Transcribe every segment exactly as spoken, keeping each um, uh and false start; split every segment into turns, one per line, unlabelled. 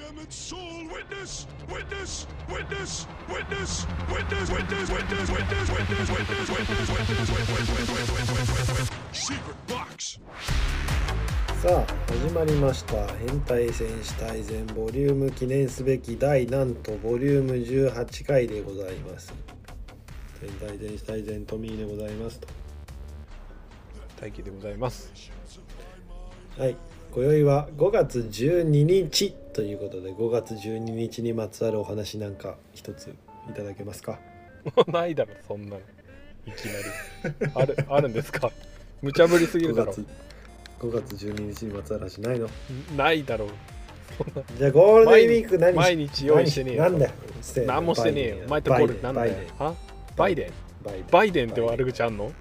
さあ始まりました。変態戦士大全ボリューム記念すべき第なんとボリュームじゅうはちかいでございます。変態戦士大全トミーでございますと。
大輝でございます。
はい、今宵はごがつじゅうににちということで、ごがつじゅうににちにまつわるお話なんか一ついただけますか？
ないだろそんなのいきなりあるあるんですか？無茶ぶりすぎるだろ。
ごがつじゅうににちにまつわる話ないの？
ないだろう。
じゃあゴールデンウィーク何
毎日用意してねえよ。
なんだよ。
何もしてねえよ。前とゴールなんだよ。は？バイデン？バイデン。バイデンって悪口あんの？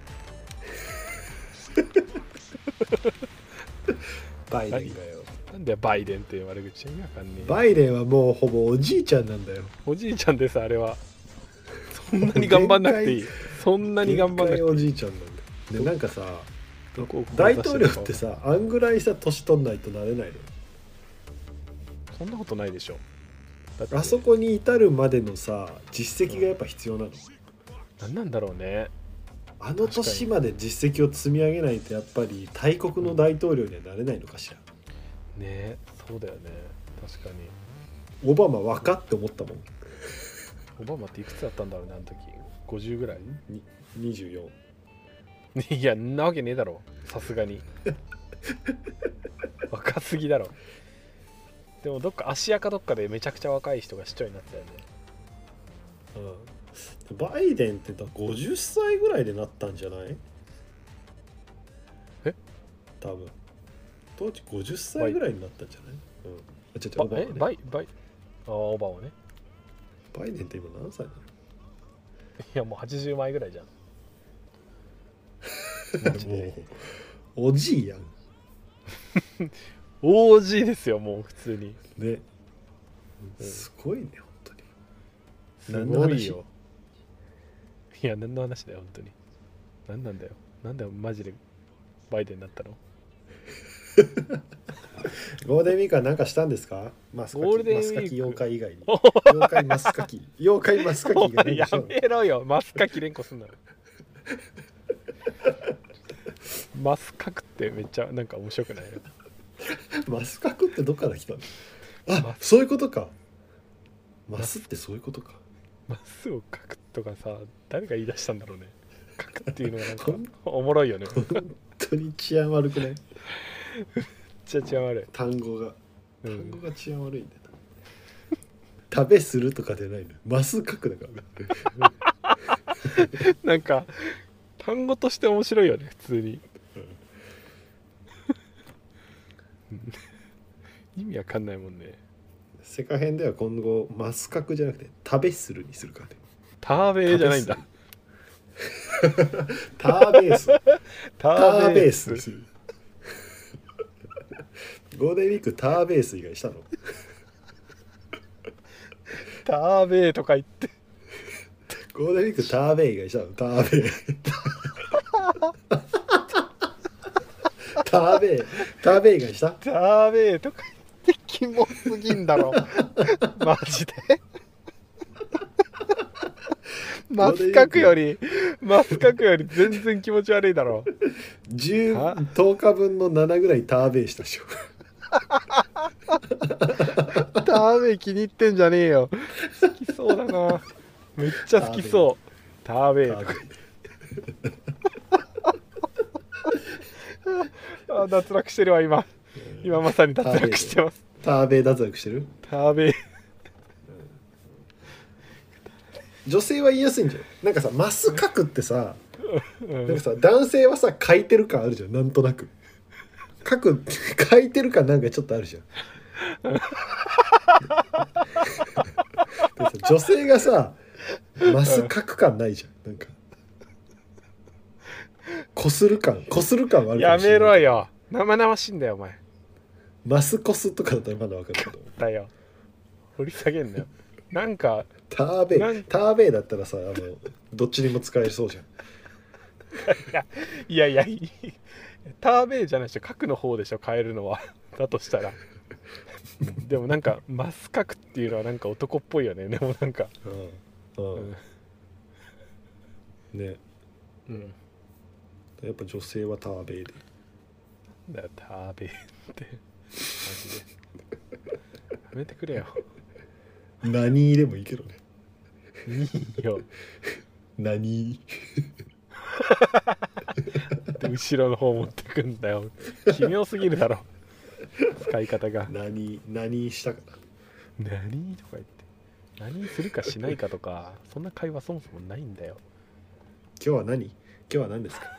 バイデンがよ。
なんでバイデンって悪口言うのかんねえ。
バイデンはもうほぼおじいちゃんなんだよ。
おじいちゃんですあれは。そんなに頑張んなくていい。そんなに頑張んなくていい。
おじいちゃんなんだよ。でなんかさ、大統領ってさ、あんぐらいさ年取んないとなれないの？
そんなことないでしょ。
だってあそこに至るまでのさ実績がやっぱ必要なの？
何なんだろうね。
あの年まで実績を積み上げないとやっぱり大国の大統領にはなれないのかしら。
ねえ、そうだよね。確か
にオバマ若って思ったもん。
オバマっていくつだったんだろうねあの時。ごじゅうぐらい？
ににじゅうよん。
いやんなわけねえだろさすがに。若すぎだろ。でもどっか芦屋かどっかでめちゃくちゃ若い人が市長になってたよね。
うん、バイデンってごじゅっさいぐらいでなったんじゃない？
え？
多分当時ごじゅっさいぐらいになったんじゃない？うん、あ、違う違う、オバマね。
えバイバイあオバマね。
バイデンって今何歳なの？
いやもうはちじゅうまえぐらいじゃん。
もうおじいやん。
オージー ですよもう普通に
ね。すごいね本当に。
すごいよ。いや何の話だよ本当に。何なんだよ。なんだよマジでバイデンになったの？
ゴールデンウィークは何かしたんですか？マスカキ、
ゴールデンウィーク
マスカキ妖怪以外に。妖怪マスカキ、妖怪マスカキ以外に。
やめろよマスカキ連呼すんなよ。マスカクってめっちゃなんか面白くないよ。
マスカクってどっから来たの？あ、そういうことか。マスってそういうことか。
マスを書くとかさ、誰が言い出したんだろうね。書くっていうのがなんかおもろいよね。
本当に治安悪くない？
めっちゃ治安悪い。
単語が
うん、
単語が治安悪いんだよな。食べするとかでないの。マス書くだから。
なんか単語として面白いよね普通に。意味わかんないもんね。
世界編では今後マスカクじゃなくて食べするにするからね。
ターベーじゃないんだ。
ターベース。
タ
ーベースにする。ゴールデンウィークターベース以外したの？
ターベーとか言って。
ゴールデンウィークターベー以外したの？ターベー。ターベー、ターベー以外した？
ターベーとか言ってキモすぎんだろ。マジで。マスカクよりマスカクより全然気持ち悪いだろ。
じゅう、とおかぶんのななぐらいターベーしたでしょ。
ターベー気に入ってんじゃねえよ。好きそうだな。めっちゃ好きそう。ターベーとか。あ、脱落してるわ今。今まさに脱落してます。
ターベー脱落してる？
ターベー。
女性は言いやすいんじゃん。なんかさマス書くってさ、なんかさ男性はさ書いてる感あるじゃん。なんとなく書く書いてる感なんかちょっとあるじゃん。女性がさマス書く感ないじゃん。なんかこする感こする感はあるかもしれない。
やめろよ。生々しいんだよお前。
マスコスとかだったらまだ分かるけど。
だよ。掘り下げんなよ。なんか
ターベイターベイだったらさ、あのどっちにも使えそうじゃん。
いやいやいやターベイじゃないでしょ。角の方でしょ変えるのは。だとしたらでもなんかマスカクっていうのはなんか男っぽいよね。でもなんか
うん、う
うんん、
ね、
うん、
やっぱ女性はターベイで。
だってアーベってマジでやめてくれよ。
何でもいいけどね。
いいよ。
何
で後ろの方持ってくんだよ。奇妙すぎるだろ使い方が。
何何したかな。
何とか言って何するかしないかとかそんな会話そもそもないんだよ。
今日は何今日は何ですか。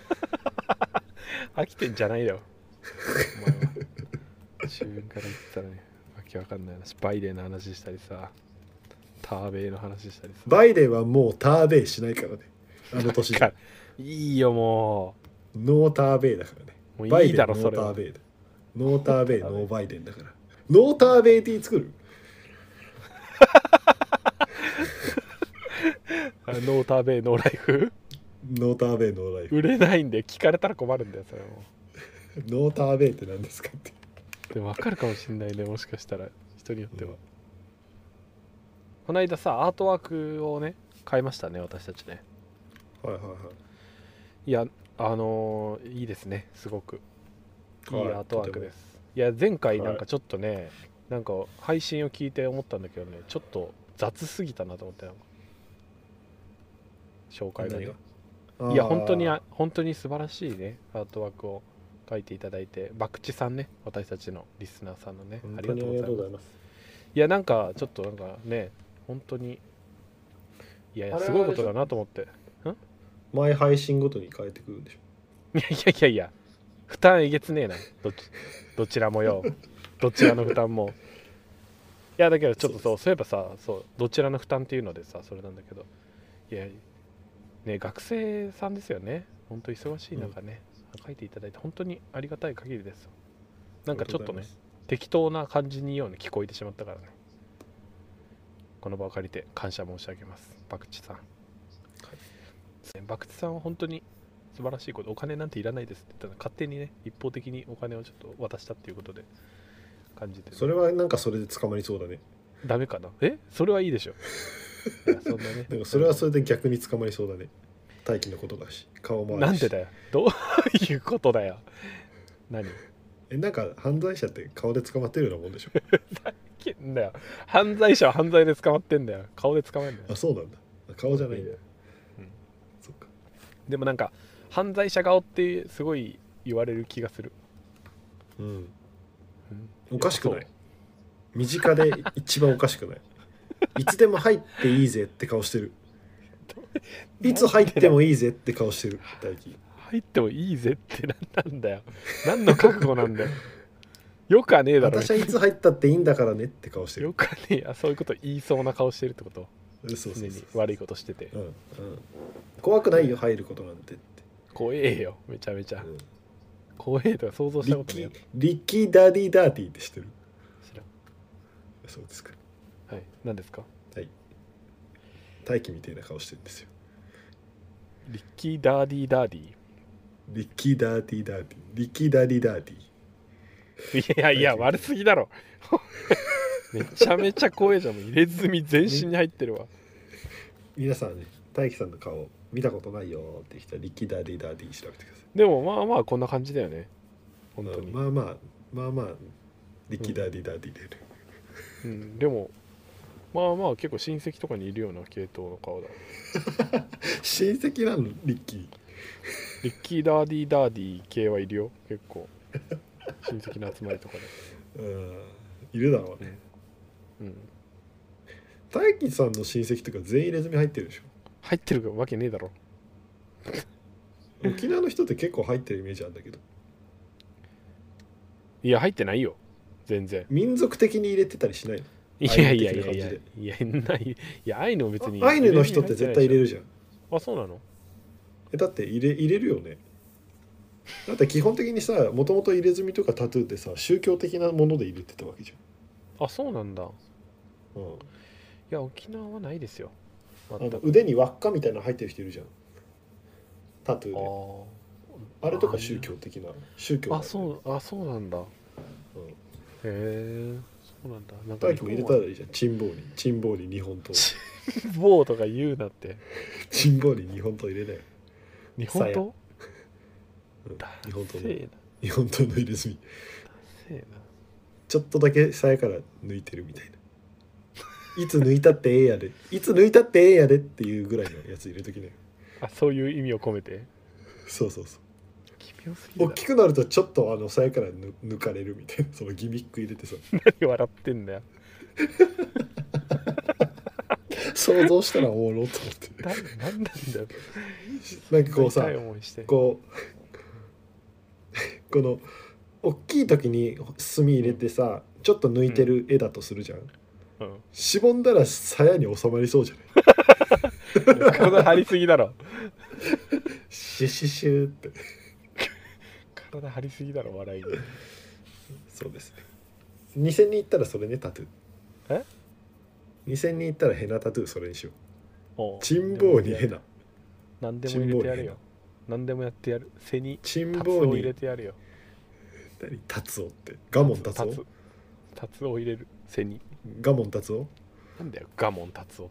飽きてんじゃないよお前は。自分から言ってたらね、わけわかんない話、バイデンの話したりさ、ターベイの話したりさ。
バイデンはもうターベイしないからね。あの年で
いいよも
ノーターベイだからね。
う。も
バイデン
ういいだろそれは。
ノーターベイだ。ノーターベイノーバイデンだから。ノーターベイティー作る。
ノーターベイノーライフ
ノーターベイノーライフ。
売れないんで聞かれたら困るんだよそれも。
ノーターベイって何ですかって。
でも分かるかもしんないね、もしかしたら人によっては、うん、この間さアートワークをね買いましたね私たちね。
はいはいはい。
いやあのー、いいですね、すごくいいアートワークです。いや前回なんかちょっとね、はい、なんか配信を聞いて思ったんだけどね、ちょっと雑すぎたなと思って、なんか紹介がね。いや本当に本当に素晴らしいねアートワークを書いていただいて、バクチさんね、私たちのリスナーさんのね、ありがとうございます。いやなんかちょっとなんかね本当にいやいやすごいことだなと思って。ん
毎配信ごとに変えてくるんでしょ。
いやいやいやいや負担えげつねえな、どっちどちらもよどちらの負担も。いやだけどちょっとそうそういえばさ、そうどちらの負担っていうのでさ、それなんだけど、いやね学生さんですよね、本当忙しい中ね、うん、書いていただいて本当にありがたい限りです。なんかちょっとね適当な感じにように聞こえてしまったからね、この場を借りて感謝申し上げます、バクチさん。はい、バクチさんは本当に素晴らしいこと、お金なんていらないですって言ったら勝手にね一方的にお金をちょっと渡したっていうことで感じて、ね、
それはなんかそれで捕まりそうだね。
ダメかな。えそれはいいでしょ。いやそんなね
なんかそれはそれで逆に捕まりそうだね。大気のことだし顔もあるし。
なんでだよ、どういうことだよ。何
えなんか犯罪者って顔で捕まってるようなもんでしょ。
だよ犯罪者は犯罪で捕まってんだよ、顔で捕まえんだよ。
あそうなんだ、顔じゃないんだ。
うん、そっか。でもなんか犯罪者顔ってすごい言われる気がする。
うん、うん、おかしくない。身近で一番おかしくない。いつでも入っていいぜって顔してる。いつ入ってもいいぜって顔してる。大輝
入ってもいいぜって何なんだよ、何の覚悟なんだよ。よくはねえだろ。
私はいつ入ったっていいんだからねって顔してる。
よくはねえや、そういうこと言いそうな顔してるってこと。
そうそうそう、
常に悪いことしてて、
うんうん、怖くないよ入ることなんてって。
怖えよめちゃめちゃ、うん、怖えとか想像したことない。
リッキーダディダーティーって知ってる？
知らん。
そうですか。
はい、何ですか？
はい、大輝みたいな顔してるんですよ。
リッキーダーディーダーディー、
リッキーダーティーダーティー、リッキーダディダーティ
ー。いやいや悪すぎだろ。めちゃめちゃ怖いじゃん、入れ墨全身に入ってるわ。
皆さんね、大輝さんの顔見たことないよって人はリッキーダディダーティー調べてください。
でもまあまあこんな感じだよね本当に。
まあまあまあまあリッキーダディダーティーで、
うん、うん、でもまあまあ結構親戚とかにいるような系統の顔だ。
親戚なのリッキー。
リッキーダーディーダーディー系はいるよ結構。親戚の集まりとかで。
うん、いるだろうね。
うん。
大輝さんの親戚とか全員入れ墨入ってるでしょ。
入ってるわけねえだろ。
沖縄の人って結構入ってるイメージあるんだけど。
いや入ってないよ全然。
民族的に入れてたりしないの？
いやいやいやいやいやないいやアイヌ別に
アイヌの人って絶対入れるじゃん。
あそうなの？
えだって入れ入れるよね。だって基本的にさ、もともと入れ墨とかタトゥーってさ宗教的なもので入れてたわけじ
ゃん。あそうなんだ。
うん。い
や沖縄はないですよ。
あの腕に輪っかみたいなの入ってる人いるじゃん。タトゥーで。あ, あれとか宗教的な宗教、ね、
あそうあそうなんだ。うん、 えそうなんだ。なんか
大輝も入れたらいいじゃん。チンボウにチンボウに日本刀。
棒とか言うなって。
チンボウに日本刀入れなよ。
日本刀、
うん、日本刀の
せえな
日本刀の入れ墨。
せえな。
ちょっとだけ鞘から抜いてるみたいな。いつ抜いたってええやで、いつ抜いたってええやでっていうぐらいのやつ入れときね。
あ、そういう意味を込めて。
そうそうそう。
奇妙すぎる。
大きくなるとちょっとあの鞘から抜抜かれるみたいな、そのギミック入れてさ。
何笑ってんだよ。
想像したらおもろと思って。
ななんなんだよ。
なんかこうさ
痛い思いして
こうこの大きい時に墨入れてさ、ちょっと抜いてる絵だとするじゃん。
うん、
しぼんだら鞘に収まりそうじゃない。
体張りすぎだろ。
シュシュシューって
体張りすぎだろ笑いに。
そうですね。にせんにんいったらそれね、タトゥー。
え
にせんにんいったらヘナタトゥーそれにしよう。
おう
チンボウにヘナ。
何でも入れてやるよ。何でもやってやる。背に
チン
タツを入
ボウに
れてやるよ。
何タツオってガモンタツオ
タツタツを入れる背に。
ガモンタツオ
なんだよガモンタツオって。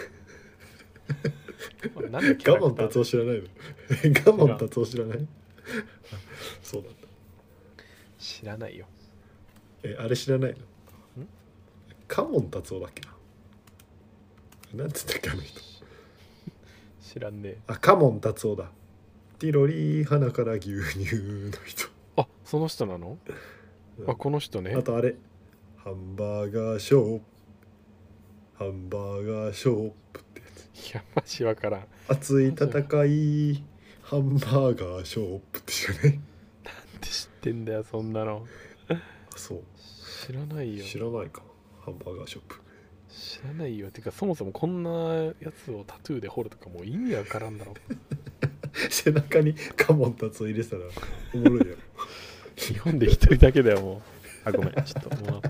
なんでキャラクター
ガモンタツオ知らないの？ガモンタツオ知らない？そうなんだ。
知らないよ。
え、あれ知らないの？カモンタツオだっけな。なんつったっけあの人。
知らんねえ。
あ、カモンタツオだ。ティロリー鼻から牛乳の人。
あ、その人なの？
うん、
あ、この人ね。
あとあれ、ハンバーガーショップ、ハンバーガーショップってやつ。
いやマジわからん。
熱い戦い、ハンバーガーショップって知らない？
なんで知ってんだよそんなの。
あ、そう。
知らないよ。
知らないか。ハンバーガーショップ。
知らないよ。てかそもそもこんなやつをタトゥーで彫るとかもう意味わからんだろ。
背中にカモンタツオ入れてたらおもろいよ。
日本で一人だけだよもう。あ、ごめんちょっともう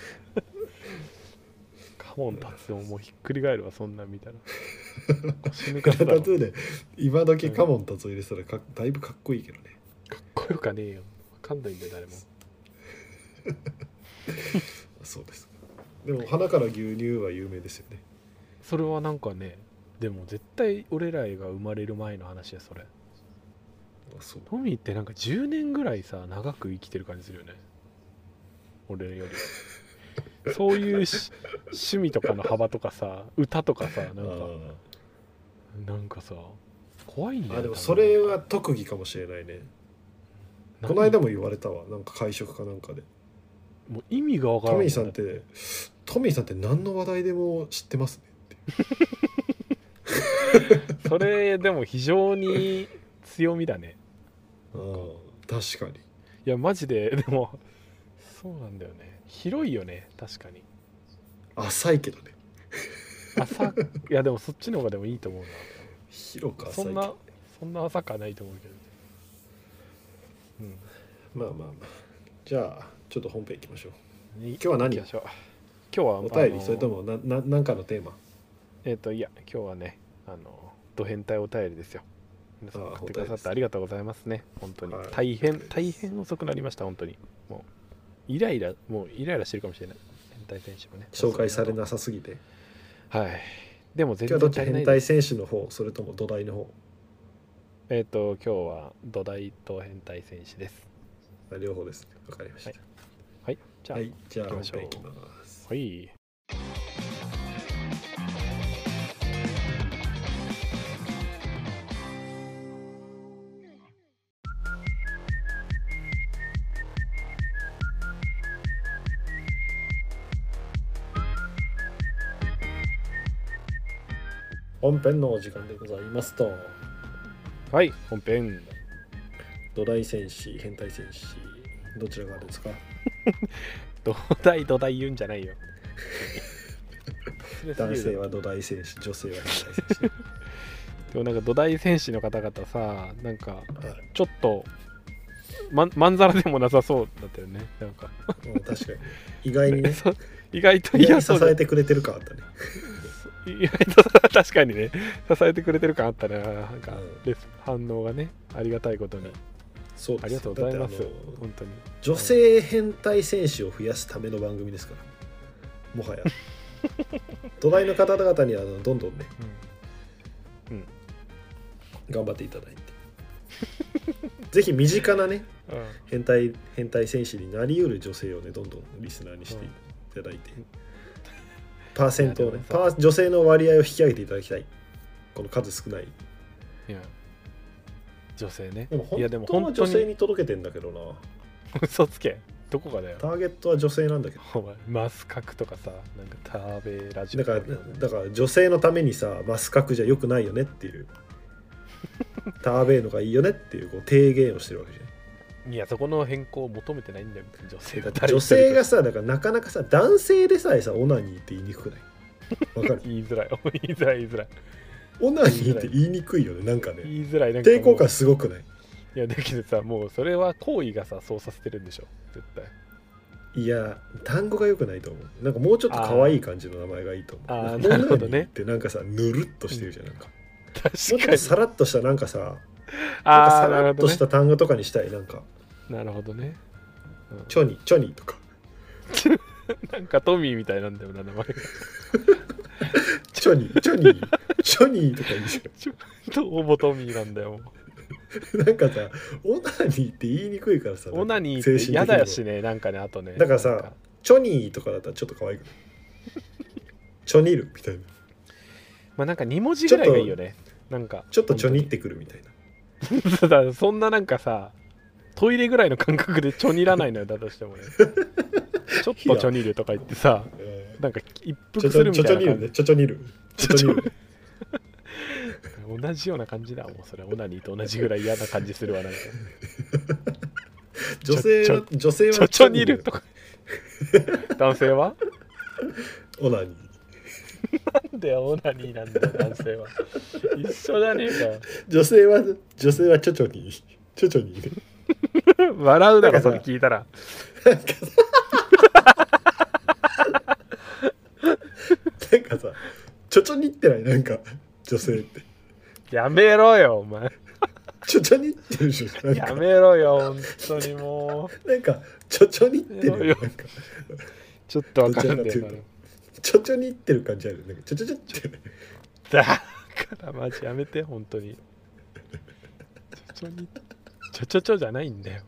カモンタツオもうひっくり返るわそんなん見たら。腰抜かすだろ。
タトゥーで今時カモンタツオ入れてたらかだいぶかっこいいけどね。
かっこよかねえよ。わかんないんだよ誰も。
そうですか。でも鼻から牛乳は有名ですよね。
それはなんかね、でも絶対俺らが生まれる前の話やそれ。
あ、そう。
トミーってなんかじゅうねんぐらいさ長く生きてる感じするよね俺より。そういうし趣味とかの幅とかさ、歌とかさ、なんかなんかさ怖いんだよ。
あ、でもそれは特技かもしれないね。この間も言われたわ。なんか会食かなんかで、
もう意味がわからん。
トミーさんってトミーさんって何の話題でも知ってますねって
それでも非常に強みだね。
ああ、確かに。
いやマジででもそうなんだよね。広いよね確かに。
浅いけどね。
浅いやでもそっちの方がでもいいと思うな。
広く浅いけど、ね、
そんなそんな浅くはないと思うけど。うん。
まあまあまあ、じゃあちょっと本編いきましょう。
今
今日は何？
今日は
お便り、
あの
それともなななんかのテーマ？
えっ、といや今日はねあのド変態お便りですよ。皆さん
ああ
送ってくださってありがとうございますね。本当に、
はい
大変大変遅くなりました本当に。もうイライラもうイライラしてるかもしれない。変態選手もね
紹介されなさすぎて。
はい。でも全
今日はどっち？
然足りない
変態
です。
選手の方、それとも土台の方？
えっ、と今日は土台と変態選手です。
あ、両方ですね。わかりました。
はいじゃあ、
はい、じゃあ本
行きましょう
編いきます。
はい。
本編のお時間でございますと、
はい本編。
土台戦士、変態戦士、どちらがですか？
土台土台言うんじゃないよ。
男性は土台戦士、女性は変態戦士。
でもなんか土台戦士の方々さ、なんか
はい、
ちょっとままんざらでもなさそうだったよね。なんか
うん、確かに意外にね、
そう意外と
意外に
嫌そうだ
支えてくれてる感あったね。
意外と確かにね支えてくれてる感あったね。なんか
うん
レス反応がねありがたいことに。
そうです。
ありがとうございます。
だってあの
本当に。
女性変態選手を増やすための番組ですから、もはや土台の方々にはどんどんね、
うんうん、
頑張っていただいてぜひ身近なね
うん
変態変態選手になりうる女性をねどんどんリスナーにしていただいて、
うん、
パーセントをね
いやでもさ
パー女性の割合を引き上げていただきたい。この数少ない。
いや女性ね。
でも
いやでも
本当は
本当に
女性に届けてんだけどな。
嘘つけ。どこかだよ。
ターゲットは女性なんだけど。
お前マスカクとかさ、なんかターベラジオ
だからだから女性のためにさマスカクじゃ良くないよねっていうターベイのがいいよねっていうこう提言をしてるわけじゃん。
いやそこの変更を求めてないんだよ。女性が
女性がさだからなかなかさ男性でさえさオナニーって言いにくくない？わかる？
言いづらい言いづらい言いづらい
オナニーって言いにくいよね。なんかね
言いづらい。なんか
抵抗感すごくない？
いやだけどさ、もうそれは行為がさそうさせてるんでしょ絶対。
いや単語が良くないと思う。なんかもうちょっと可愛い感じの名前がいいと思う。
あー
なんか
なるほどね
オナニーってなんかさぬるっとしてるじゃん。なんかもう
確
ちょっ
かに。
とさらっとしたなんかさなんか
あ
さ
あなるほどね
らっとした単語とかにしたい。なんか
なるほどね、うん
チョニチョニとか
なんかトミーみたいなんだよな名前が。
チョニチョニチョニとか言うじ
ちょどうもトミーなんだよ。
ゃん。なんかさオナニーって言いにくいからさ
オナニーって嫌だしね。なんかねあとね。
だからさ
なんか
チョニーとかだったらちょっと可愛くない？チョニルみたいな。
まあなんかに文字ぐらいがいいよね。なんか
ちょっとチョニってくるみたいな。
ただそんななんかさトイレぐらいの感覚でちょにらないのよ。だとしてもねちょっとちょにるとか言ってさなんか一服するみたいな感じ。
チョチョニルねチョチョニルチョチョニル
同じような感じだもんそれ。オナニーと同じぐらい嫌な感じするわ。なんか
女性は女性は
ちょちょにるとか男性は
オナニー。
なんでオナニーなんだよ男性は。一緒じゃねえ
女性は女性はチョチョニーチョチョニーね。
か。笑うだろそ
なんかさ
れ聞いたら。
なんかさチョチョニってない？なんか女性って
やめろよお前。
チョチョニってるでしょ。なんか
やめろよ本当にも
なんかチョチョニってるよ。なんか
うちょっとわかんねえか
どちらかというチョチョニってる感じある。なんかチョチョチョって
ら。だからマジやめて本当に。ちょちょにちょちょちょじゃないんだよ。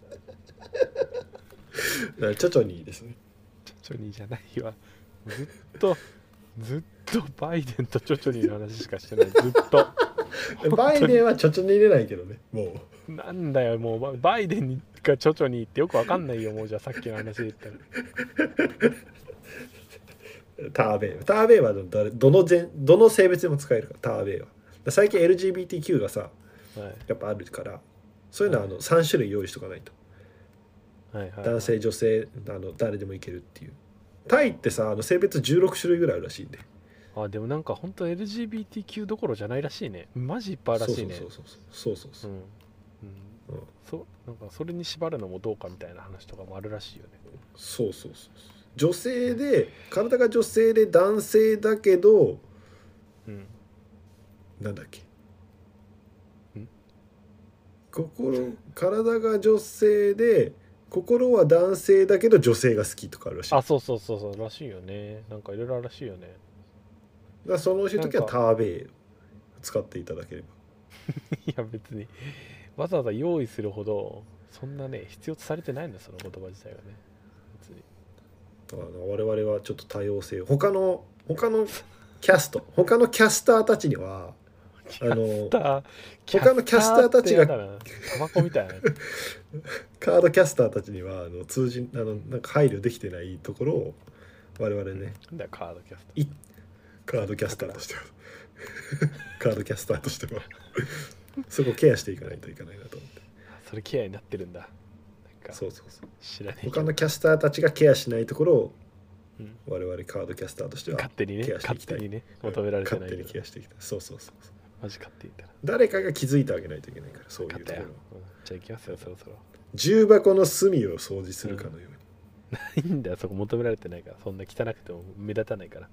だからチョチョニーですね。
ちょちょにじゃないわ。ずっとずっとバイデンとチョチョニーの話しかしてない。ずっと。
バイデンはチョチョニ入れないけどね。もう
なんだよもうバイデンがチョチョニーってよくわかんないよ。もうじゃあさっきの話で言ったら。
ターベイターベイはどどの全どの性別でも使えるから。ターベイは最近 エルジービーティーキュー がさ
はい
やっぱあるからそういうのはあのさん種類用意しとかないと。
はいはい、
男性女性あの誰でもいけるっていう。タイってさあの性別じゅうろく種類ぐらいあるらしいんで。
あでもなんか本当 エルジービーティーキュー どころじゃないらしいね。マジいっぱいあるらしいね。
そうそうそうそうそうそうう、
んうん
うん
そうなんかそれに縛るのもどうかみたいな話とかもあるらしいよね。
そうそうそう女性で体が女性で男性だけど
うん
なんだっけ
ん
心体が女性で心は男性だけど女性が好きとかあるらしい。
あそうそうそうそうらしいよね。なんかいろいろあるらしいよね。
だからその時はターベイ使っていただければ。
いや別にわざわざ用意するほどそんなね必要とされてないんだその言葉自体はね。別に
だから我々はちょっと多様性他の他のキャスト他のキャスターたちにはあの他のキャスターたちが
タバコみたいな
カードキャスターたちにはあの通じあのなんか配慮できてないところを我々ね、
なんだよカードキャスト
いカードキャスターとしてはカードキャスターとしてはそこをケアしていかないといけないなと思って。
それケアになってるんだ。なんか
そうそうそう
知らねえけど
他のキャスターたちがケアしないところを
うん
我々カードキャスターとしては
勝手にね
ケアしてい
勝
きたい。
手にね求められてない
勝手
けど
にケアしていきたい。そうそうそうそう
マジ勝手に言ったら
誰かが気づいてあげないといけないからそういうところ
勝ったよ、うんじゃあ行きますよそろそろ。
重箱の隅を掃除するかのように、
いいんだよそこ求められてないから。そんな汚くても目立たないから。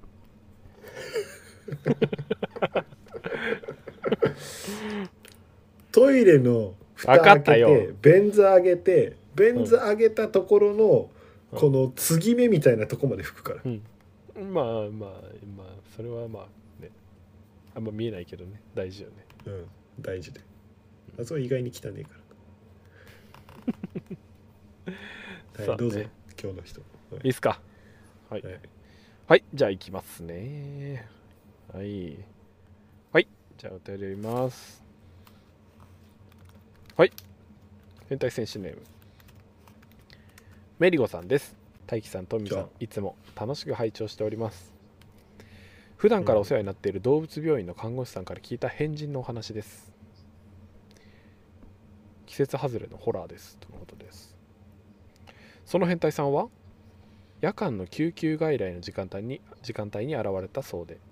トイレの蓋開け
分かったよ
てベン図上げてベン図上げたところの、
うん、
この継ぎ目みたいなとこまで拭くから、
うん、まあまあまあそれはまあねあんま見えないけどね大事よね。
うん大事で、あそれ意外に汚ねえからはい、
ね、
どうぞ今日の人、はい、
いいっすか。はい、はい、はい、じゃあ行きますね。はいはいじゃあお便り読みます。はい変態選手ネームメリゴさんです。大輝さん、トミさん、いつも楽しく拝聴しております。普段からお世話になっている動物病院の看護師さんから聞いた変人のお話です。季節外れのホラーですとのことです。その変態さんは夜間の救急外来の時間帯に時間帯に現れたそうで、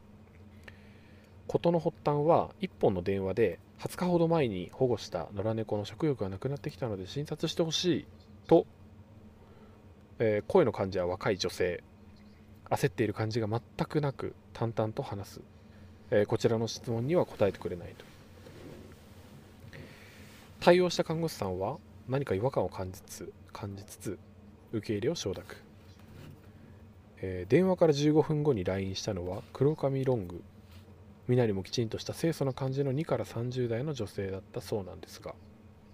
事の発端はいっぽんの電話ではつかほど前に保護した野良猫の食欲がなくなってきたので診察してほしいと、えー声の感じは若い女性、焦っている感じが全くなく淡々と話す、えーこちらの質問には答えてくれないと。対応した看護師さんは何か違和感を感じつつ感じつつ受け入れを承諾、えー電話からじゅうごふんごに ライン したのは黒髪ロング、身なりもきちんとした清楚な感じのにからさんじゅう代の女性だったそうなんですが、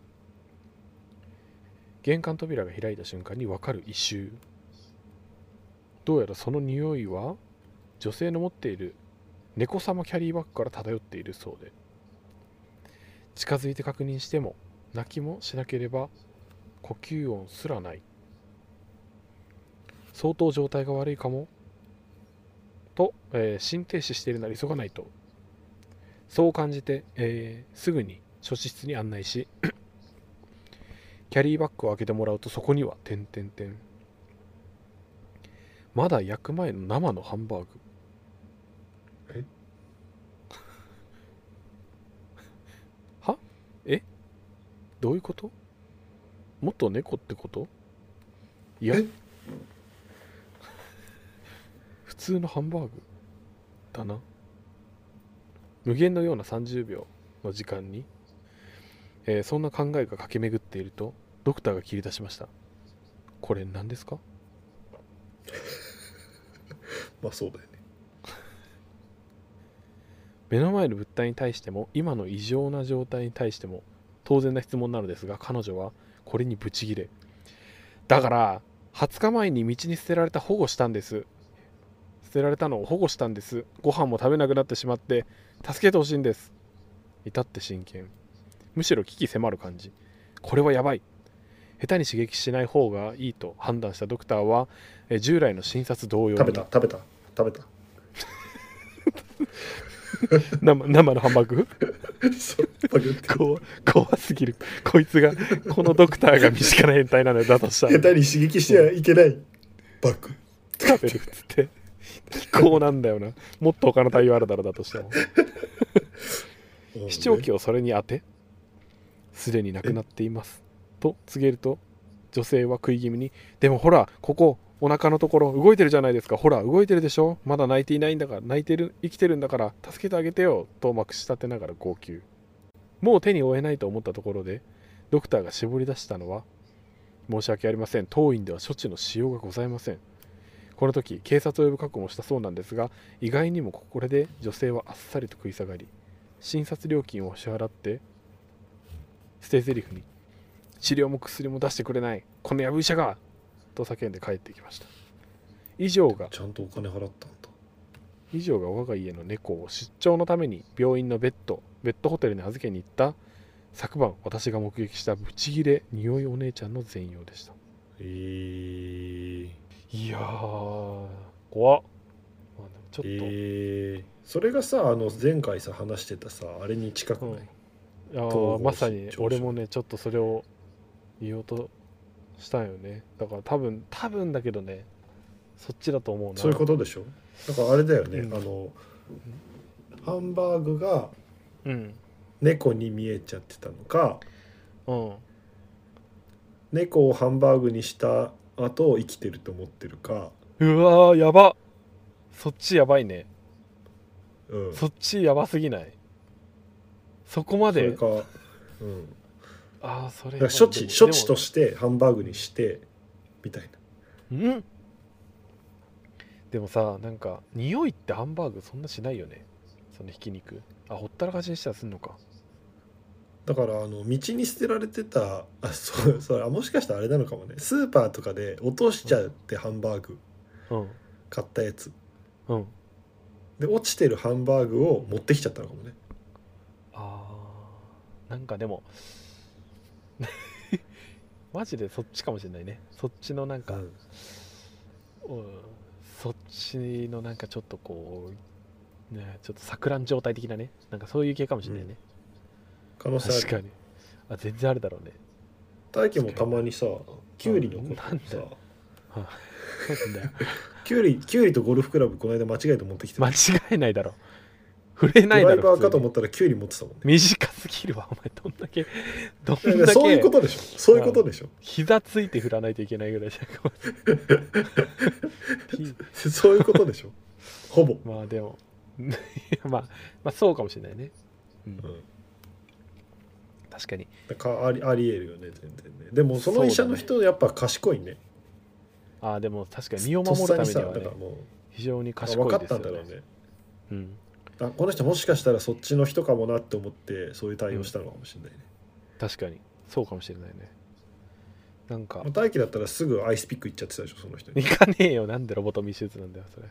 玄関扉が開いた瞬間に分かる異臭、どうやらその匂いは女性の持っている猫様キャリーバッグから漂っているそうで、近づいて確認しても泣きもしなければ呼吸音すらない、相当状態が悪いかもと、えー心停止しているなら急がないと、そう感じて、えーすぐに処置室に案内しキャリーバッグを開けてもらうと、そこには点々点まだ焼く前の生のハンバーグ。
え
はえどういうこと？元猫ってこと？いや
え
普通のハンバーグだな。無限のようなさんじゅうびょうの時間に、えーそんな考えが駆け巡っているとドクターが切り出しました。これ何ですか？
まあそうだよね。
目の前の物体に対しても今の異常な状態に対しても当然な質問なのですが、彼女はこれにブチギレ、だからはつかまえに道に捨てられた保護したんです、捨てられたのを保護したんです、ご飯も食べなくなってしまって助けてほしいんです。至って真剣、むしろ危機迫る感じ。これはやばい。下手に刺激しない方がいいと判断したドクターはえ従来の診察同様に
食べた食べた食べた
生, 生のハンバーグ
そうパグって
怖怖すぎる。こいつがこのドクターが身近な変態なのだとしたら
下手に刺激してはいけないバッグ
食べるっつって気候なんだよな。もっと他の対応あるだろうだとしても視聴器をそれに当て、すでに亡くなっていますと告げると、女性は食い気味に、でもほらここお腹のところ動いてるじゃないですか、ほら動いてるでしょ、まだ泣いていないんだから、泣いてる生きてるんだから助けてあげてよとまくし立てながら号泣。もう手に負えないと思ったところでドクターが絞り出したのは、申し訳ありません、当院では処置のしようがございません。この時警察を呼ぶ覚悟をしたそうなんですが、意外にもこれで女性はあっさりと食い下がり、診察料金を支払って捨て台詞に、治療も薬も出してくれないこのやぶ医者がと叫んで帰ってきました。以上が
ちゃんとお金払ったんだ。
以上が我が家の猫を出張のために病院のベッドベッドホテルに預けに行った昨晩私が目撃したブチギレ匂いお姉ちゃんの全容でした。
えー、
いやー怖っ、まあ、ちょっと、
えー、それがさあの前回さ話してたさあれに近くない、
うん、いやーまさに俺もねちょっとそれを言おうとしたんよね。だから多分多分だけどね、そっちだと思うな。
そういうことでしょ。だからあれだよね、
うん、
あのハンバーグが
うん
猫に見えちゃってたのか、
うん、
猫をハンバーグにした後生きてると思ってるか。
うわーやば、そっちやばいね、
うん、
そっちやばすぎない？そこまで
それか、うん、
ああそれ
だから処置
でも
処置としてハンバーグにしてみたいな。
うんでもさなんか匂いってハンバーグそんなしないよね。そのひき肉あほったらかしにしたらすんのか。
だからあの道に捨てられてたあそうそれあもしかしたらあれなのかもね。スーパーとかで落としちゃうってハンバーグ
うん
買ったやつ
うん
で落ちてるハンバーグを持ってきちゃったのかもね。
あーなんかでもマジでそっちかもしれないね。そっちのなんか、
うん
うんそっちのなんかちょっとこうねちょっと錯乱状態的なねなんかそういう系かもしれないね、
可能性ある。
確かにあ全然あるだろうね。
大輝もたまにさキュウリのこと
なんだ
さ
よはあなんだよ
キュウリキュウリとゴルフクラブこの間間違えて持ってきてた。
間違いないだろ触れない
ドライ
だろ普通に
バーかと思ったらキュウリ持ってたもんね。
短すぎるわお前どんだけど
いやい
んだ
やそういうこ
け
とでしょそういうことでしょ
膝ついて振らないといけないぐらいじゃんひ
そういうことでしょほぼ、
まあでもまあ、まあそうかもしれないね、うん、
うん
確かに
かありありえるよね全然ね。でもその医者の人やっぱ賢いね。
ああでも確かに身を守るためにはね
とっさにさだからもう
非常に
あ
賢
分かっ
いですよね
たんだろうね。
うん
あこの人もしかしたらそっちの人かもなって思ってそういう対応したのかもしれないね。
確かにそうかもしれないね。なんか
まあ大輝だったらすぐアイスピック行っちゃってたでしょその人に。
行かねえよなんでロボトミー手術なんだよそれ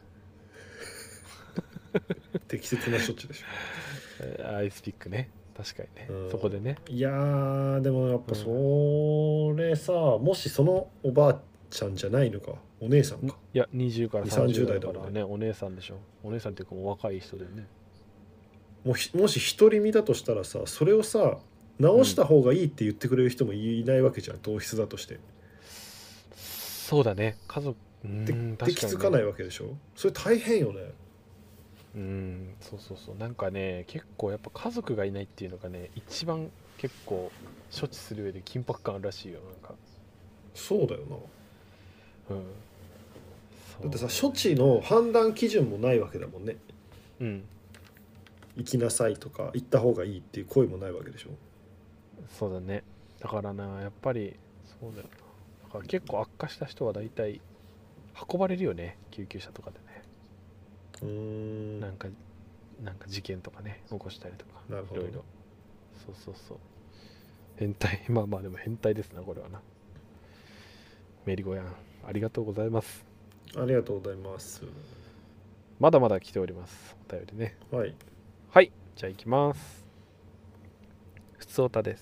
適切な処置でしょ。
えーアイスピックね確かにね、
うん
そこでね
いやーでもやっぱそれさ、もしそのおばあちゃんじゃないのかお姉さんか。
いやにじゅうから
に
さんじゅう代
さんじゅう代だもんね
だからねお姉さんでしょ。お姉さんっていうかもう若い人でね
もうひもし独り身だとしたらさそれをさ直した方がいいって言ってくれる人もいないわけじゃん、糖質だとして
そうだね家族うー
で
ん
で気
確かに、ね、
づかないわけでしょ。それ大変よね。
うんそうそうそうなんかね結構やっぱ家族がいないっていうのがね一番結構処置する上で緊迫感あるらしいよなんか
そうだよな。
うんそう
だってさ処置の判断基準もないわけだもんね。
うん
行きなさいとか行った方がいいっていう声もないわけでしょ。
そうだねだからなやっぱりそうだよなだから結構悪化した人は大体運ばれるよね救急車とかでね
うーん
なんかなんか事件とかね起こしたりとか
なるほど
いろいろそうそうそう変態まあまあでも変態ですなこれはな。メリゴヤンありがとうございます。
ありがとうございます。
まだまだ来ておりますお便りね。
はい
はいじゃあ行きます。ふつおたです。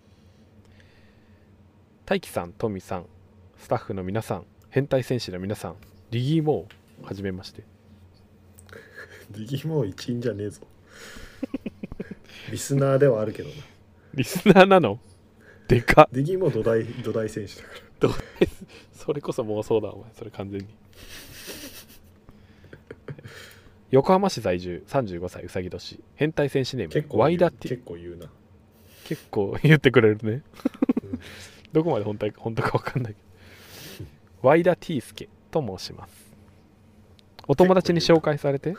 大輝さんトミさんスタッフの皆さん変態戦士の皆さんリギーモーはじめまして。
リギもう一員じゃねえぞリスナーではあるけどな。
リスナーなのでかっ
ディギーも土台土台選手だから
それこそ妄想だお前それ完全に横浜市在住さんじゅうごさいうさぎ年変態戦士ネーム
結構言う
ワイダティ
結構言うな、
結構言ってくれるね
うん
どこまで本当か本当か分かんないけどワイダティースケと申します。お友達に紹介されて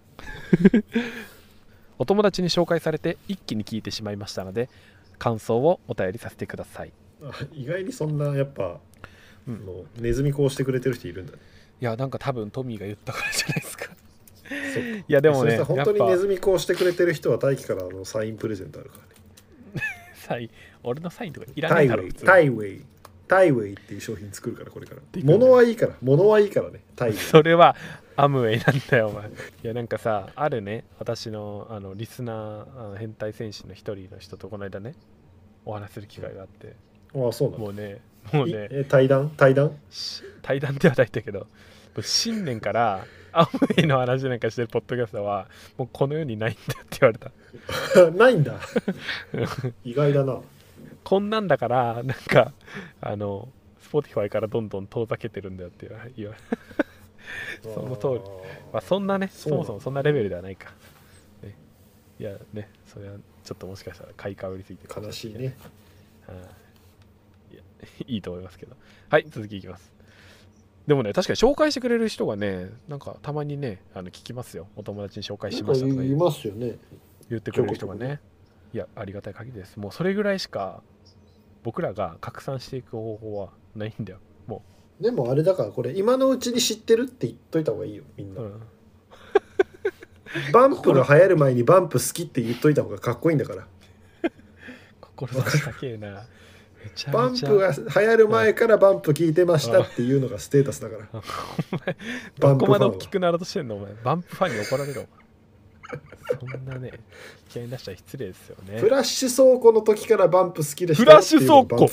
お友達に紹介されて一気に聞いてしまいましたので感想をお便りさせてください。
あ意外にそんなやっぱ、
うん
あのネズミ講してくれてる人いるんだね。
いやなんか多分トミーが言ったからじゃないですか。
そっか
いやでもね
そしたら本当に
やっぱ
ネズミ講してくれてる人は大輝からあのサインプレゼントあるからね。
サイン俺のサインとかいらな
タイウェイ
いだろ普通
タイウェイタイウェイっていう商品作るからこれから
できるね
物はいいから物はいいからねタイウェイ
それはアムウェイなんだよお前。いやなんかさあるね私のあのリスナーあの変態戦士の一人の人とこの間ねお話しする機会があって
ああそうなの
もうねもう
い
ね
え対談対談
し対談ではないんだけど新年からアムウェイの話なんかしてるポッドキャストはもうこの世にないんだって言われた。
ないんだ意外だな。
こんなんだからなんかあの Spotify からどんどん遠ざけてるんだよって言われその通りまあそんなねそ
そうなの
もそもそんなレベルではないか、ね、いやねそれはちょっともしかしたら買いかぶりすぎて
悲しいね。
はいいやいいと思いますけどはい続きいきます。でもね確かに紹介してくれる人がねなんかたまにねあの聞きますよ。お友達に紹介しましたとか
いますよね。
言ってくれる人がねいやありがたい限りです。もうそれぐらいしか僕らが拡散していく方法はないんだよも
でもあれだからこれ今のうちに知ってるって言っといた方がいいよみんな、
う、うん、
バンプが流行る前にバンプ好きって言っといた方がかっこいいんだから。
志高えな。めちゃ
バン
めちゃ
プが流行る前からバンプ聞いてましたっていうのがステータスだから。
お前どこまで大きくなろうとしてんのお前。バンプファンに怒られろ。そんなね引き合いに出したら失礼ですよね。
フラッシュ倉庫の時からバンプ好きでした
フラッシュ倉庫
バンプ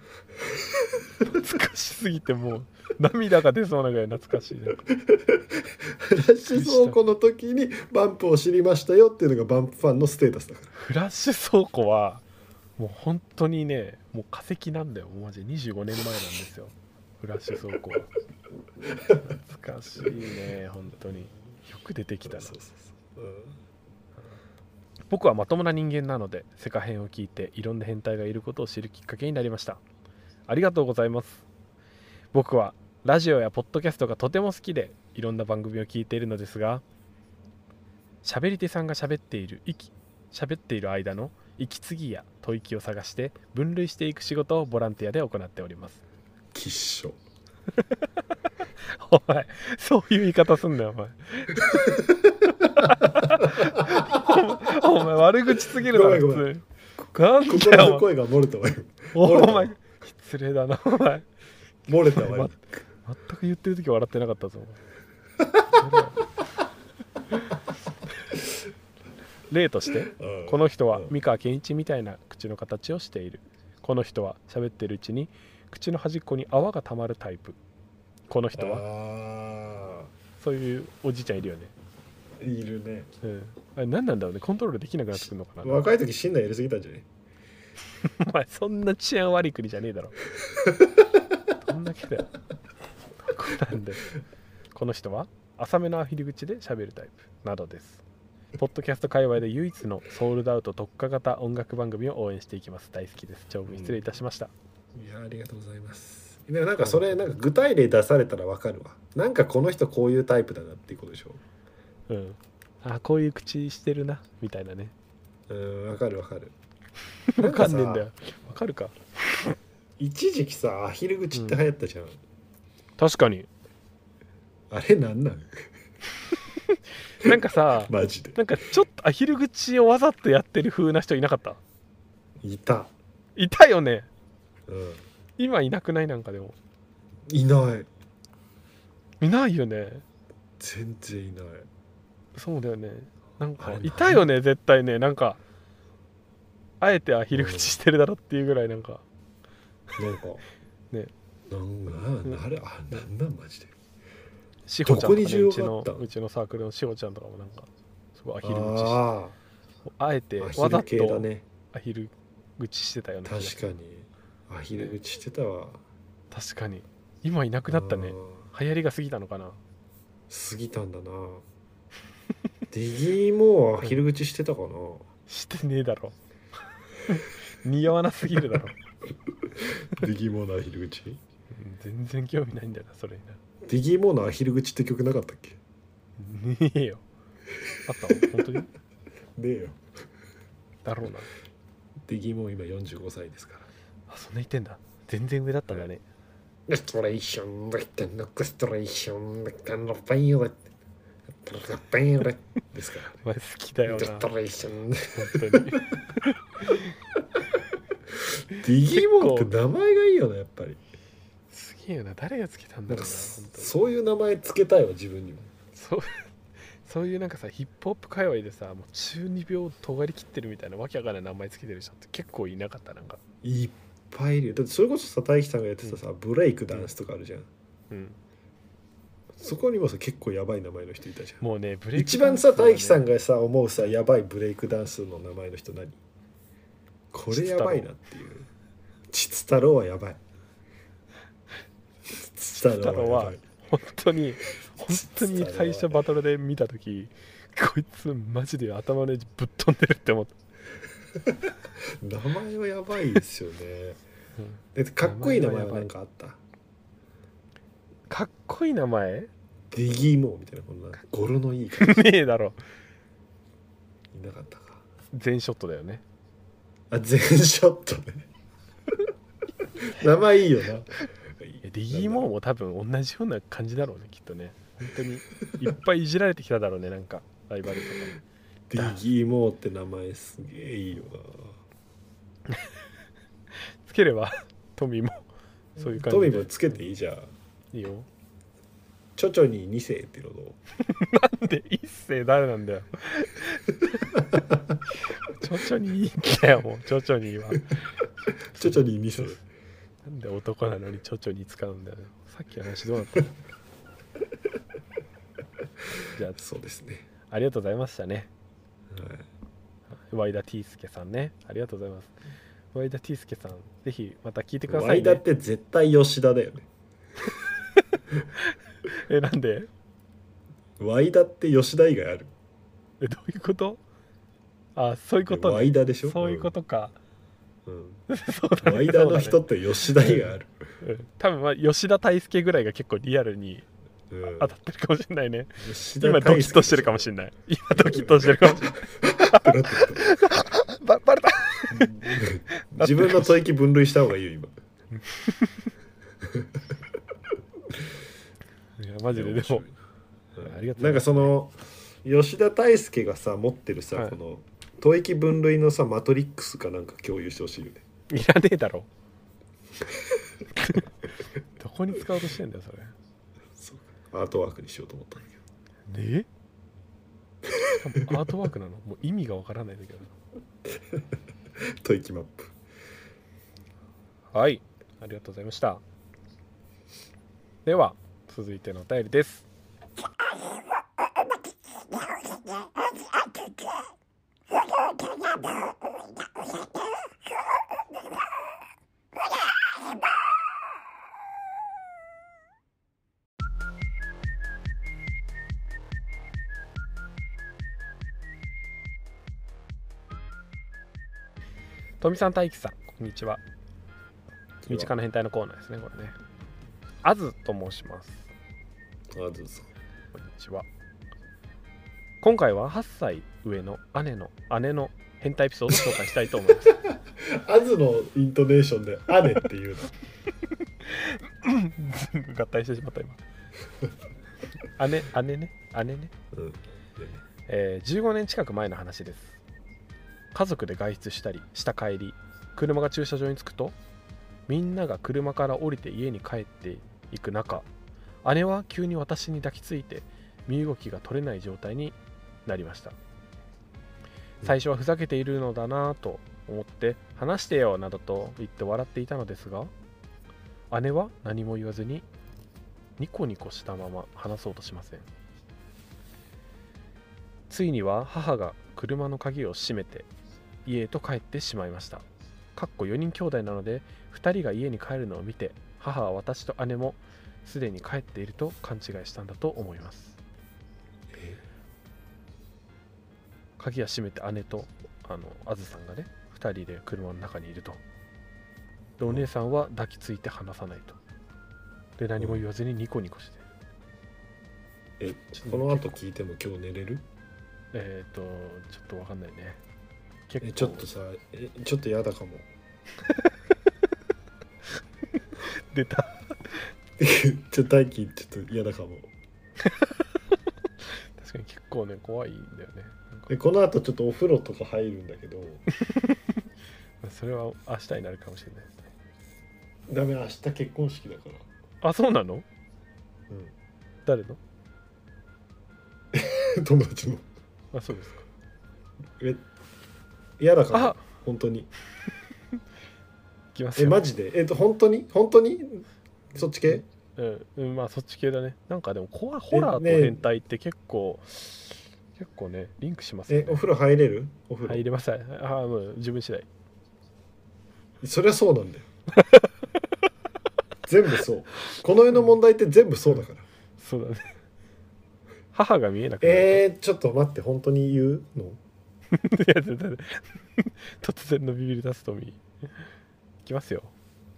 懐かしすぎてもう涙が出そうなぐらい懐かしい。なんか
フラッシュ倉庫の時にバンプを知りましたよっていうのがバンプファンのステータスだから。
フラッシュ倉庫はもう本当にねもう化石なんだよ。もうマジでにじゅうごねんまえなんですよフラッシュ倉庫は。懐かしいね本当に。よく出てきたな。
そうそうそう、うん、
僕はまともな人間なのでセカ編を聞いていろんな変態がいることを知るきっかけになりました。ありがとうございます。僕はラジオやポッドキャストがとても好きでいろんな番組を聞いているのですが、喋り手さんが喋っている息喋っている間の息継ぎや吐息を探して分類していく仕事をボランティアで行っております。
きっしょ
お前そういう言い方すんだよお前お前悪口すぎるだろ普通に。なんだ
心
よ
の声が漏れたわよ。
お前失礼だなお前。
漏れたわよ。
全く言ってる時は笑ってなかったぞ例としてこの人は三河健一みたいな口の形をしている。この人は喋ってるうちに口の端っこに泡がたまるタイプ。この人は
あ
そういうおじいちゃんいるよね。
いるね、
うん、あれ何なんだろうね。コントロールできなくなってくるのかな。
若い時死んだやりすぎたんじゃない
お前そんな治安悪い国じゃねえだろどんだけだよ。どこなんだよ。この人は浅めのアヒル口で喋るタイプなどです。ポッドキャスト界隈で唯一のソールドアウト特化型音楽番組を応援していきます。大好きです。長文失礼いたしました、
うん、いやありがとうございます。でもなんかそれなんか具体例出されたらわかるわ。なんかこの人こういうタイプだなっていうことでしょ。
うん、あこういう口してるなみたいなね。
うんわかるわかる
わかんねえんだよ。わかるか。
一時期さアヒル口って流行ったじゃん、うん、
確かに。
あれなんなん
なんかさ
マジで
なんかちょっとアヒル口をわざとやってる風な人いなかった？
いた
いたよね、
うん、
今いなくない？なんかでも
いない
いないよね。
全然いない。
そうだよね。なんかいたよね絶対ね。なんかあえてアヒル口してるだろっていうぐらいなんか、
うん、なんか
ね
なんなんあれあなんなんマジで。
しほちゃんとか、ね、
どこに需要
うちの
があった
うちのサークルのしほちゃんとかもなんかすごいアヒル口して
あ
あえて
あ
わざ
アヒル系だ
と
ね。
アヒル口してたよね。
確かにアヒル口してたわ。
確かに今いなくなったね。流行りが過ぎたのかな。
過ぎたんだなディギーもアヒル口してたかな。
してねえだろ似合わなすぎるだろ
ディギーモーのアヒル口、
うん、全然興味ないんだよなそれにな。
ディギーモーのアヒル口って曲なかったっけ？
ねえよ。あった本当に？ね
えよ。
だろうな。
ディギーモー今よんじゅうごさいですから。
あそんな言ってんだ。全然上だったんだね。
レストレーション、レッドストレーション、レッドパイレット、パイレットですから。
お前好きだよな。
レストレーション。
本当に。
ディギーモーって名前がいいよねやっぱり。
すげえよな。誰がつけたんだろうな。本当に
そういう名前つけたいわ自分にも。
そうそういうなんかさヒップホップ界隈でさもう中二病尖りきってるみたいなわけわかんない名前つけてる人って結構いなかった？なんか
いっぱいいるよ。だってそれこそさ大樹さんがやってたさ、うん、ブレイクダンスとかあるじゃん、うん、そこにもさ結構やばい名前の人いたじゃん。
もうねブレイク
一番さ大樹さんがさ思うさやばいブレイクダンスの名前の人何？これやばいなっていう。チツ太郎はやばい。チツ太郎はやばい。
本当に本当に最初バトルで見たときこいつマジで頭の位置ぶっ飛んでるって思った
名前はやばいですよね、うん、でかっこいい名前は何かあった？
かっこいい名前？
ディギーモーみたいなこんな語呂のいい感じ
ねえだろ。
いなかったか。
全ショットだよね。
あ全ショットね名前いいよな。
ディギーモーも多分同じような感じだろうね、きっとね。本当にいっぱいいじられてきただろうね、なんかライバルとかに。
ディギーモーって名前すげえいいよな。
つければトミーもそういう感じで。
トミーもつけていいじゃん。
いいよ。
チョチョにに世っていうのどう？
なんで一世誰なんだよ。ちょちょにいいんだよ、もうちょちょには。
チョチョにに世。
なんで男なのにちょちょに使うんだよ。さっきの話どうなったの？じゃあ
そうですね。
ありがとうございましたね。
はい。
ワイダティースケさんね、ありがとうございます。ワイダティースケさん、ぜひまた聞いてくださいね。
ワイダって絶対吉田だよね。
え、なんで？
ワイダって吉田以外ある？
え、どういうこと？あ、そういうことね。
ワイダでしょ。
そういうことか。
うん。
そうだね、
ワイダの人って吉田以外ある？
うん、多分まあ吉田大輔ぐらいが結構リアルに
うん、
当たってるかもしれないね。
吉田
今ドキッとしてるかもしれない。今ドキッとしてるかもしれない。ばバレた。
自分の吐息分類した方がいいよ今。
いやマジででも、ありがとう。
なんかその吉田大輔がさ持ってるさ、はい、この吐息分類のさマトリックスかなんか共有してほしいよね。
いらねえだろ。どこに使おうとしてんだよそれ。
そうアートワークにしようと思ったんだ
けど。え？しかもアートワークなの？もう意味がわからないんだけど。
吐息マップ。
はい、ありがとうございました。では続いてのお便りです。富さん、大輝さん、こんにちは。身近な変態のコーナーですね、これね。あずと申します。
あずさん、
こんにちは。今回ははっさい上の姉の姉の変態エピソードを紹介したいと思います。
あずのイントネーションで姉っていうの
全部合体してしまった今。姉姉ね姉ね、うんえー、じゅうごねん近く前の話です。家族で外出したりした帰り、車が駐車場に着くとみんなが車から降りて家に帰っていく中、姉は急に私に抱きついて身動きが取れない状態になりました。最初はふざけているのだなぁと思って話してよなどと言って笑っていたのですが、姉は何も言わずにニコニコしたまま話そうとしません。ついには母が車の鍵を閉めて家へと帰ってしまいました。かっこよにん兄弟なのでふたりが家に帰るのを見て、母は私と姉もすでに帰っていると勘違いしたんだと思います。鍵は閉めて姉とあのあずさんがねふたりで車の中にいると。でお姉さんは抱きついて離さないと。で何も言わずにニコニコして。
えこの後聞いても今日寝れる？
えっ、ー、とちょっとわかんないね。
結構えちょっとさえちょっとやだかも。
出た。
ちょっと大輝ちょっと嫌だかも。
確かに結構ね怖いんだよね。
でこの後ちょっとお風呂とか入るんだけど
それは明日になるかもしれないですね。
ダメ、明日結婚式だから。
あ、そうなの？うん。誰の？
友達の。
あ、そうですか。
え嫌だから本当に。
きますよ。
えマジでえっと本当に本当にそっち系？
うん、うん、まあそっち系だね。なんかでもホラーと変態って結構、ね、結構ねリンクしますよね。
えお風呂入れる？お風呂
入れます。ああもう自分次第。
そりゃそうなんだよ。全部そう。この世の問題って全部そうだから。
そうだね。母が見えなくなる。
えー、ちょっと待って本当に言うの？い
や絶対突然のビビり出すとみいきますよ。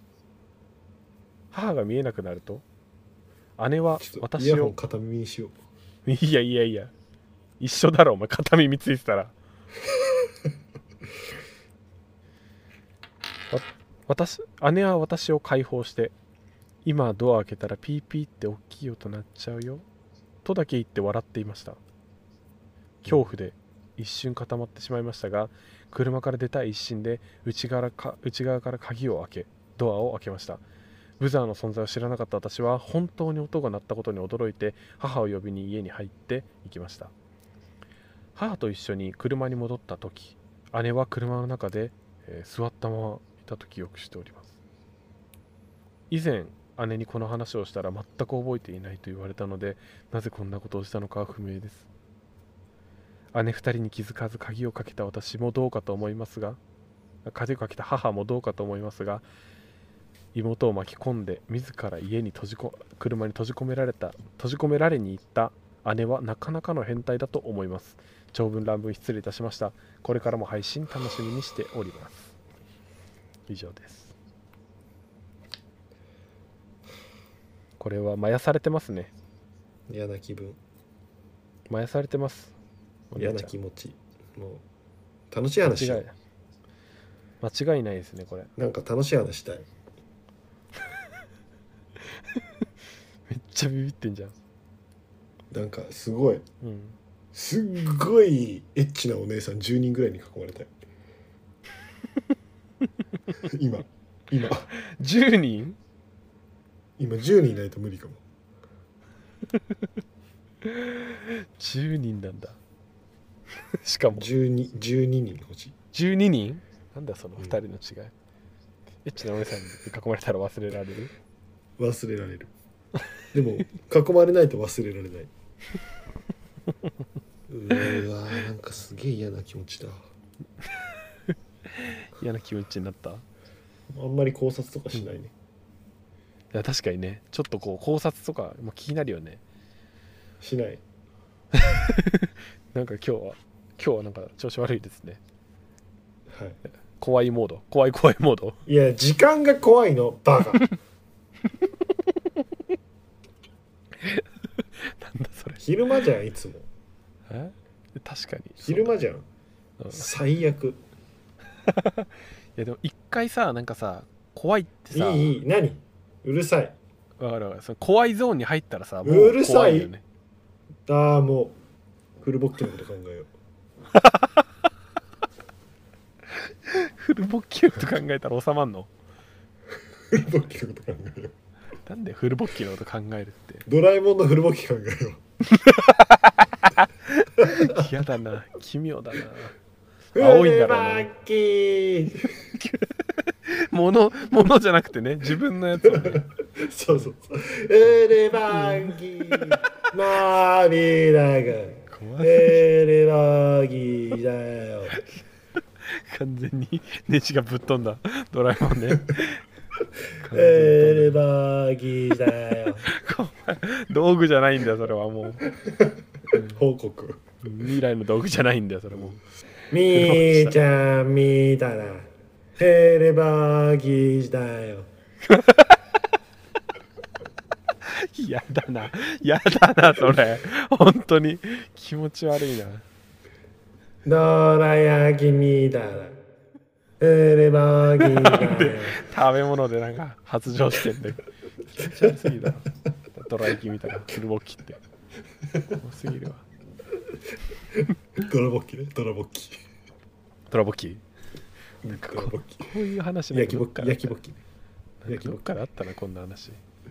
母が見えなくなると姉は私を
イヤホン片耳にしよ
う。いやいやいや一緒だろお前片耳ついてたら私姉は私を解放して、今ドア開けたらピーピーって大きい音鳴っちゃうよとだけ言って笑っていました。恐怖で一瞬固まってしまいましたが、車から出たい一心で内側か内側から鍵を開けドアを開けました。ブザーの存在を知らなかった私は本当に音が鳴ったことに驚いて、母を呼びに家に入って行きました。母と一緒に車に戻った時、姉は車の中で、えー座ったままいたと記憶しております。以前姉にこの話をしたら全く覚えていないと言われたので、なぜこんなことをしたのかは不明です。姉二人に気づかず鍵をかけた私もどうかと思いますが鍵をかけた母もどうかと思いますが、妹を巻き込んで自ら家に閉じこ車に閉じ込められた閉じ込められに行った姉はなかなかの変態だと思います。長文乱文失礼いたしました。これからも配信楽しみにしております。以上です。これはまやされてますね。
嫌な気分、
まやされてます。
嫌な気持ち。もう楽しい話しよう。
間違いないですねこれ。
なんか楽しい話したい。
めっちゃビビってんじゃん。
なんかすごい、
うん、
すっごいエッチなお姉さんじゅうにんぐらいに囲まれたい。今今
じゅうにん
今じゅうにんいないと無理かも。
じゅうにんなんだ。しかも
じゅうに、じゅうににん欲しい。
じゅうににんなんだそのふたりの違い、うん、エッチなお姉さんに囲まれたら忘れられる。
忘れられる。でも囲まれないと忘れられない。うわー、なんかすげえ嫌な気持ちだ。
嫌な気持ちになった。
あんまり考察とかしないね、うん、い
や確かにね、ちょっとこう考察とかも気になるよね。
しない。
なんか今日は今日はなんか調子悪いですね。
はい。
怖いモード、怖い怖いモード。
いや時間が怖いのバカ。なんだ
それ。
昼間じゃんいつも。
え確かに
昼間じゃん、
うん、
最悪。
いやでも一回さ、なんかさ怖いってさ、
いいいい、何うるさい。
わかるわかる。その怖いゾーンに入ったらさ、もう怖いよね。
ああもうフルボッキのこと考えよう。
フルボッキのこと考えたら収まんの？
フルボッキのこと考えよう。
なんでフルボッキのこと考えるって。
ドラえもんのフルボッキ考えよ
う。嫌だな、奇妙だな。青いんだろうな。
フルボッキ
もの、ものじゃなくてね、自分のやつをね。
そうそうそう。フルボッキ涙がフルボッキだよ。
完全にネジがぶっ飛んだドラえもんね。
エルバーギーだよ。
道具じゃないんだよそれはもう。
報告。
未来の道具じゃないんだよそれも。
みーちゃん見たらエルバーギーだよ。
やだな、やだなそれ。本当に気持ち悪いな。
どら焼き見たらエルバーギーだよ。
食べ物でなんか発情してんで気持ち悪すぎだろ。どら焼き見たらフルボッキって多すぎるわ。
ドラボッキね、ドラボッキ。
ドラボッキなんか こ, こういう話
焼きボッキ、焼きボッキね。
焼きボッキからあったなこんな話。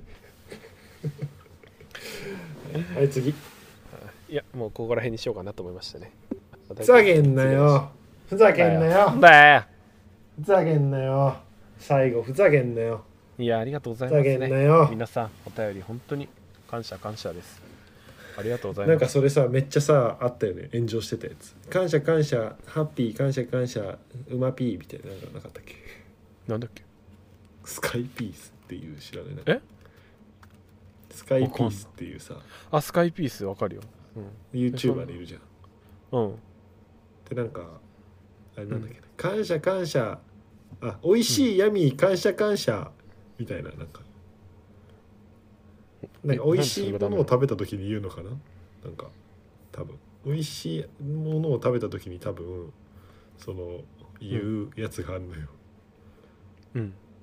はい、次。
いやもうここら辺にしようかなと思いましたね。
ふざけんなよ。ふざけんなよ。
だよ。
ふざけんなよ。最後ふざけんなよ。
いやありがとうございます、ね。
ふざけんなよ。
皆さんお便り本当に感謝感謝です。ありがとうございます。
なんかそれさめっちゃさあったよね、炎上してたやつ。感謝感謝ハッピー感謝感謝うまピーみたいなのがなかったっけ。
なんだっけ。
スカイピースっていう知らない。
え
スカイピースっていうさ
あスカイピースわかるよ、
うん、YouTuber でいるじゃん。
うん
でなんかあれなんだっけ、うん、感謝感謝あ美味しいヤミー感謝感謝みたいな、なんかなんか美味しいものを食べた時に言うのかな、なんか多分美味しいものを食べた時に多分その言うやつがあるのよ、
うん、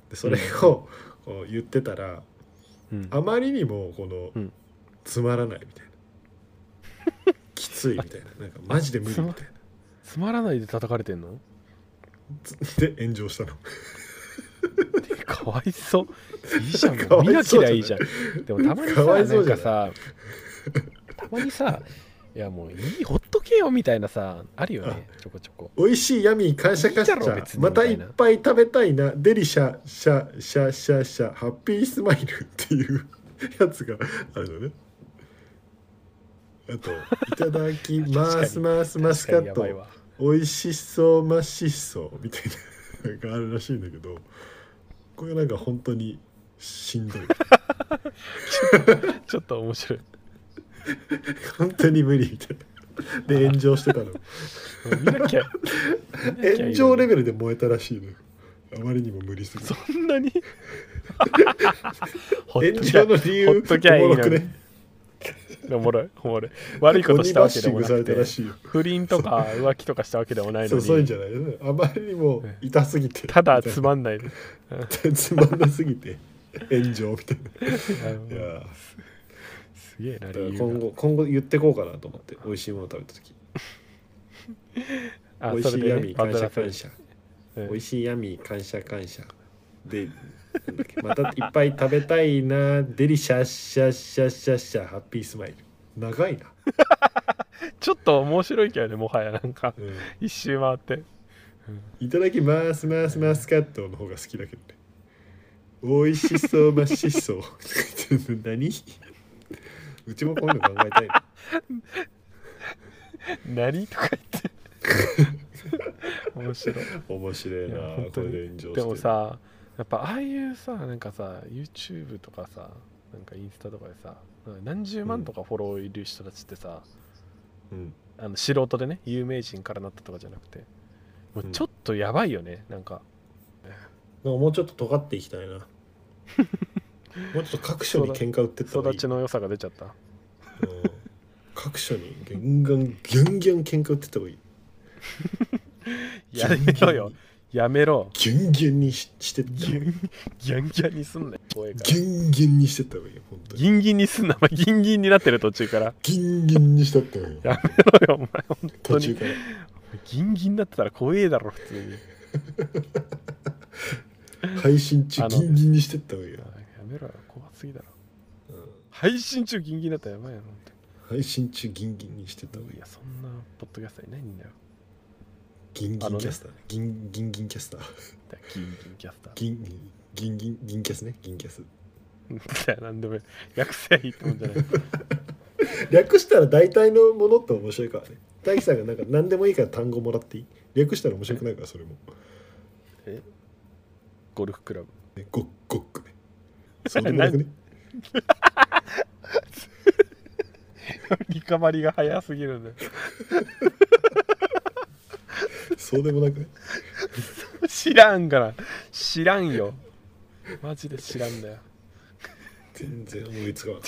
でそれをこう言ってたら、
うん、
あまりにもこの、
うん、
つまらないみたいなきついみたいななんかマジで無理みたいな
つまらないで叩かれてんの
で炎上したの
かわいそういいじゃんもう見なきゃいいじゃんでもたまにさなんかさたまにさいやもういいほっとけよみたいなさあるよねちょこちょこ
美味しいヤミー感謝感謝またいっぱい食べたいなデリシャシャシャシャシャハッピースマイルっていうやつがあるのねあといただきますますマスカット美味しそうマシそうみたいなのがあるらしいんだけどこれなんか本当にしんどい
ちょっと面白い
本当に無理みたいなで炎上してたの
見なきゃ
炎上レベルで燃えたらしいのあまりにも無理すぎる
そんなに
炎上の理由
ほっときゃいいのに
おもろくね
おもろいおもろい悪いことしたわけでもなくて
い
不倫とか浮気とかしたわけでもないのに
そうそういうんじゃないあまりにも痛すぎて
ただつまんない
つまんなすぎて炎上みたいないや
すげえな理由
今後今後言ってこうかなと思って美味しいもの食べた時美味しいヤミー感謝感謝美味しいヤミー感謝感謝でなんだっけまたいっぱい食べたいなデリシャッシャッシャッシャッシャハッピースマイル長いな
ちょっと面白いけどねもはやなんか、うん、一周回って、
うん、いただきますますマスカットの方が好きだけどね美味しそうましそう何うちもこういうの考えたいな
何とか言って面白い
面白いなこれで炎上して
でもさやっぱああいうさなんかさ YouTube とかさなんかインスタとかでさ何十万とかフォローいる人たちってさ、うん、あの素人でね有名人からなったとかじゃなくてもうちょっとやばいよね、うん、なんか
もうちょっと尖っていきたいなもうちょっと各所に喧嘩売ってった方がいい
育ちの良さが出ちゃった、うん、
各所にギャンギャンギャンギャン喧嘩売ってった方がいい
やめろよやめろ
ギャンギャンに し, してった
ギャンギャンギャンにすんなよ
ギャンギャンにしてった方がいいよ本当に
ギンギンにすんなお前ギンギンになってる途中から
ギンギンにしたった方がいい
やめろよお前本当に
途中から
ギンギンになってたら怖えだろ普通
に配信中ギンギンにしてった方がいいよ
やめろよ怖すぎだろ、うん、配信中ギンギンだったらやばいよ本当
に配信中ギンギンにしてった方がいい
いやそんなポッドキャスターいないんだよ
ギンギンキャスター、ね、ギンギンギンキャスター
ギンギンキャスター
ギンギンギンギンキャスねギンキャス
いやなんでも略せいいってもんじゃない
略したら大体のものって面白いからね大樹さんがなんか何でもいいから単語もらっていい略したら面白くないからそれも
えゴルフクラブ、
ね、ゴッゴックねそうでもなくね
リカバリが早すぎるんだよ
そうでもなくね
知らんから知らんよマジで知らんだよ
全然思いつかなか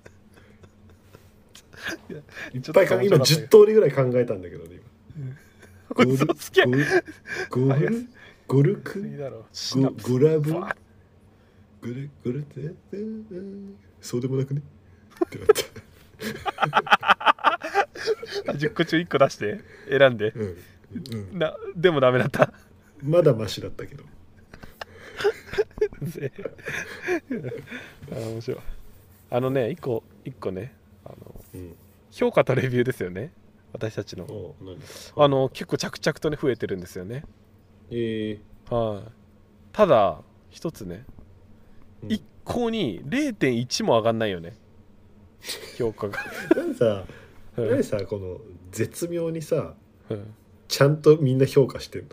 ったいっぱい考え今じゅっ通りぐらい考えたんだけどね今ゴル
嘘つけ
ゴルゴルゴルクゴゴラブゴルゴルってそうでもなくねってなった
じゅっこ中いっこ出して選んで、うんうん、なでもダメだった
まだマシだったけど
あ面白いあのね一個一個ねあの、うん、評価とレビューですよね私たちのあの結構着々とね増えてるんですよね
え
ー、はい、ただ一つね、うん、一向に れいてんいち も上がんないよね評価が
なんさ、うん、なんさこの絶妙にさ、うん、ちゃんとみんな評価してんの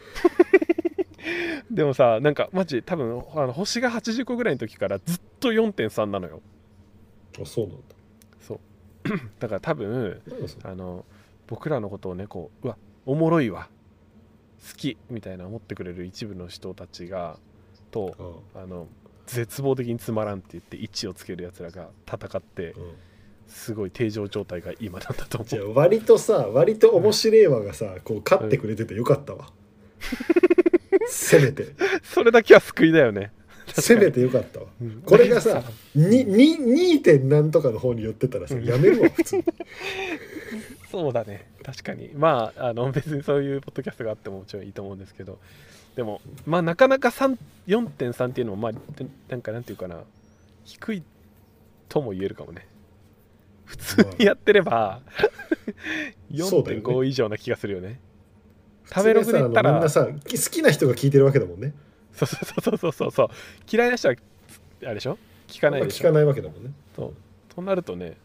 でもさなんかマジ多分あの星がはちじゅっこぐらいの時からずっと よんてんさん なのよ
あそうなんだ
そうだから多分あの僕らのことをねこううわおもろいわ好きみたいな思ってくれる一部の人たちがとああの絶望的につまらんって言っていちをつけるやつらが戦って、うん、すごい定常状態が今なんだと思う。
じゃあ割とさ割と面白いわがさこう勝ってくれててよかったわ、うん、 せめて
それだけは救いだよね。
せめてよかったわ、うん、これがさに に. 点何とかの方に寄ってたらさ、うん、やめるわ普通に
そうだね、確かに。まあ、あの別にそういうポッドキャストがあってももちろんいいと思うんですけど、でもまあなかなか よんてんさん っていうのもまあなんかなんていうかな、低いとも言えるかもね。普通にやってれば、まあ、よんてんご 以上な気がするよね。食べログで言ったら
みんなさ好きな人が聞いてるわけだもんね。
そうそうそうそうそう、嫌いな人はあれでしょ、聞かないでしょ、
聞かないわけだもんね。
そうとなるとね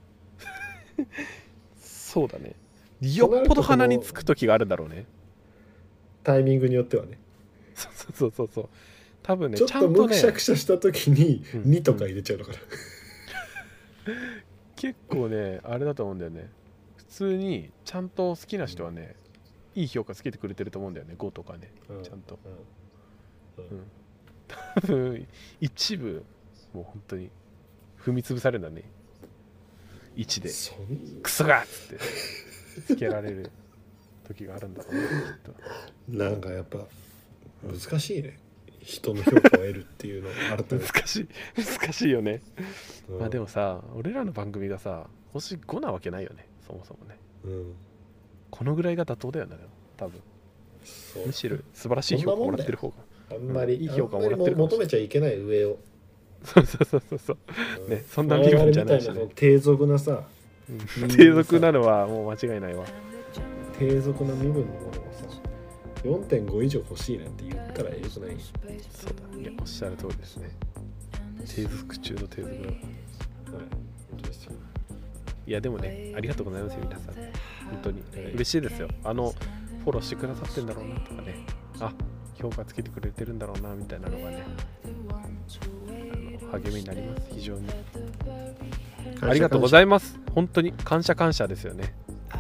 そうだね、よっぽど鼻につく時があるんだろうね、
タイミングによってはね。
そうそうそうそう、多分ね、
ちょっとむくしゃくしゃした時ににとか入れちゃうのかな、
うんうん、結構ねあれだと思うんだよね。普通にちゃんと好きな人はね、うん、いい評価つけてくれてると思うんだよね、ごとかね、うん、ちゃんと、うんうん、多分一部もう本当に踏み潰されるんだね、いちでクソがっつってつけられる時があるんだろうね、きっ
と。なんかやっぱ難しいね、人の評価を得るっていうのは改めて
難しい難しいよね、うん、まあでもさ、俺らの番組がさ星ごなわけないよね、そもそもね、うん、このぐらいが妥当だよね、多分。むしろ素晴らしい評価もらってる方が、
あんまりいい評価もらってる、求めちゃいけない上を。
そうそうそうそうそう、うん、ね、そんな身分じゃないしね。
低俗なさ、
うん、低俗なのはもう間違いないわ。
低俗な身分のものをさ、よんてんご 以上欲しいなんて言ったらええくない？
そうだ、いや、おっしゃる通りですね。低俗中の低俗だ。はい、本当ですよ。いやでもね、ありがとうございますよ、皆さん。本当に嬉しいですよ。あのフォローしてくださってんだろうなとかね、あ、評価つけてくれてるんだろうなみたいなのがね、あの励みになります、非常に。ありがとうございます。本当に感謝感謝ですよね。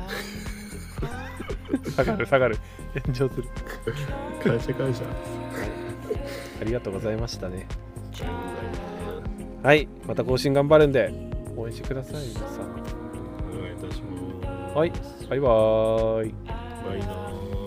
下がる下がる、炎上する。
感謝感謝。
ありがとうございましたね。はい、また更新頑張るんで応援してください、皆さん。
お願いいたします。
はい、バイバーイ。
バイバーイ。